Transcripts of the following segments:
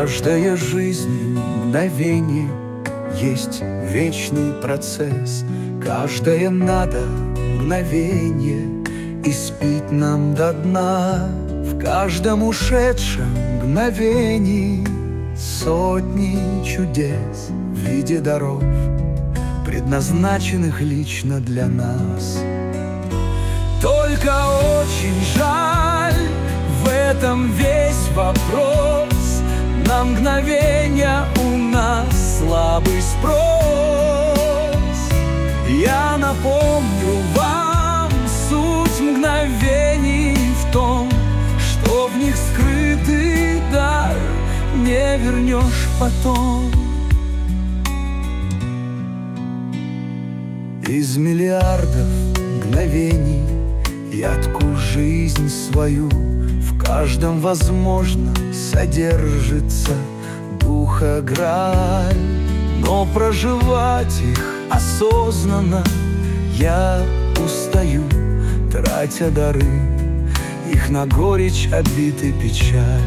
Каждая жизнь мгновение есть вечный процесс. Каждое надо мгновение испить нам до дна. В каждом ушедшем мгновении сотни чудес в виде даров, предназначенных лично для нас. Только очень жаль, в этом весь вопрос. На мгновенья у нас слабый спрос. Я напомню вам суть мгновений в том, что в них скрытый дар не вернешь потом. Из миллиардов мгновений я тку жизнь свою. В каждом, возможно, содержится духа граль, но проживать их осознанно я устаю, тратя дары их на горечь обид и печаль.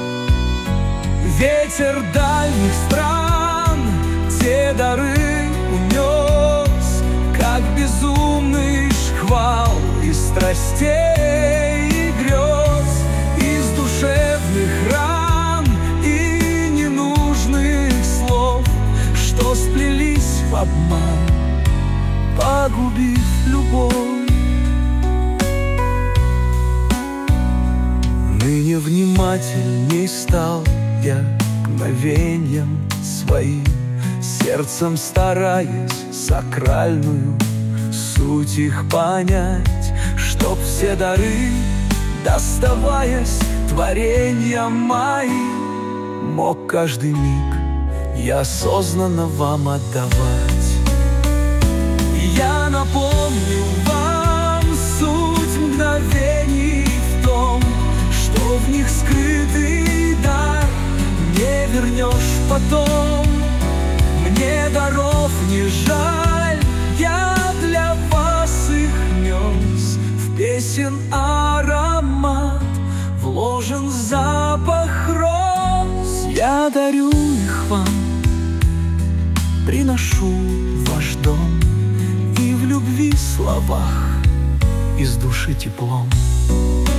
Ветер дальних стран те дары унес, как безумный шквал из страстей и грез, из душевных ран и ненужных слов, что сплелись в обман, погубив любовь. Ныне внимательней стал я к мгновеньям своим, сердцем стараясь сакральную суть их понять, чтоб все дары, доставаясь творениям моим, мог каждый миг я осознанно вам отдавать. Я напомню вам суть мгновений в том, что в них скрытый дар не вернешь потом. Мне даров не жаль, я для вас их нес. В песен аромат вложен запах роз. Я дарю их вам, приношу в ваш дом, и в любви словах, из души теплом.